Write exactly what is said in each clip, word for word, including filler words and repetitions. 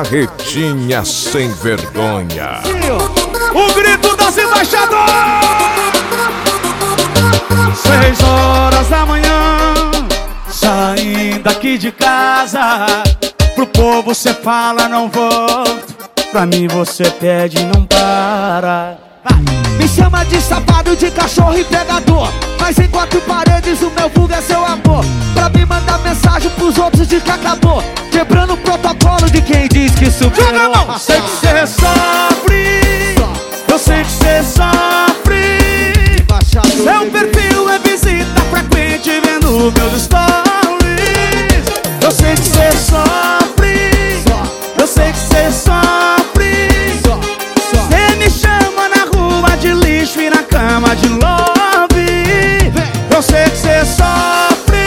Carretinha sem vergonha. O grito das embaixadoras. Seis horas da manhã, saindo aqui de casa. Pro povo cê fala não volto, pra mim você pede e não para. Me chama de safado, de cachorro e pegador, mas em quatro paredes o meu vulgo é seu amor. Pra me mandar mensagem pros outros de que acabou, quebrando o protocolo de quem diz que superou. Sei que cê sofre, eu sei que cê sofre. Seu perfil é visita frequente vendo meus stories. Eu sei que cê sofre, eu sei que cê sofre. Cê me chama na rua de lixo e na cama de love. Eu sei que cê sofre.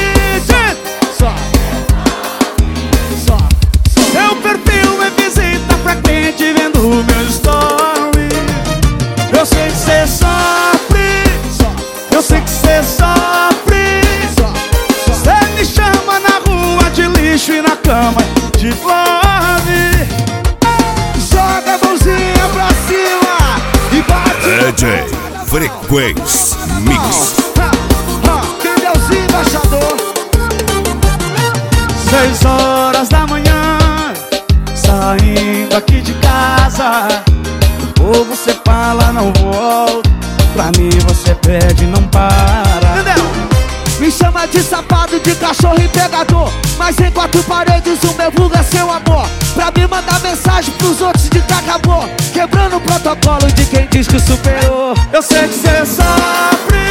Seu perfil é visita frequente vendo meus stories. Eu sei que cê sofre, eu sei que cê sofre. Cê me chama na rua de lixo e na cama de love. Joga a mãozinha pra cima e bate. D J Frequência Mix. Quem é os embaixador? Seis horas da manhã, saindo aqui de casa. Ou você fala não volto, pra mim você pede e não para. Entendeu? Me chama de safado, de cachorro e pegador, mas em quatro paredes o meu vulgo é seu amor. Pra me mandar mensagem pros outros de que acabou, quebrando o protocolo de quem diz que superou. Eu sei que cê sofre.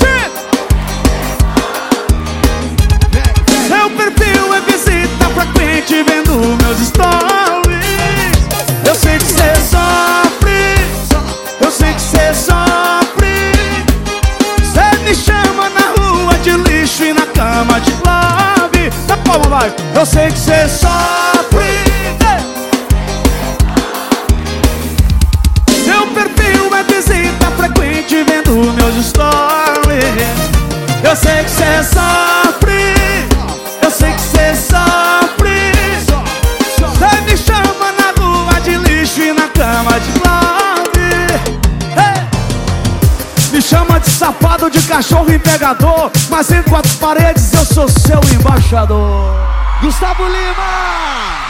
Seu perfil é visita frequente vendo meus stories. Eu sei que cê sofre, eu sei que cê sofre. Cê me chama na rua de lixo e na cama de love. Da palma vai. Eu sei que cê sofre. Seu perfil é visita frequente vendo meus stories. Eu sei que cê sofre, eu sei que cê sofre. Cê me chama na rua de lixo e na cama de love. Hey! Me chama de safado, de cachorro e pegador, mas em quatro paredes eu sou seu embaixador. Gustavo Lima!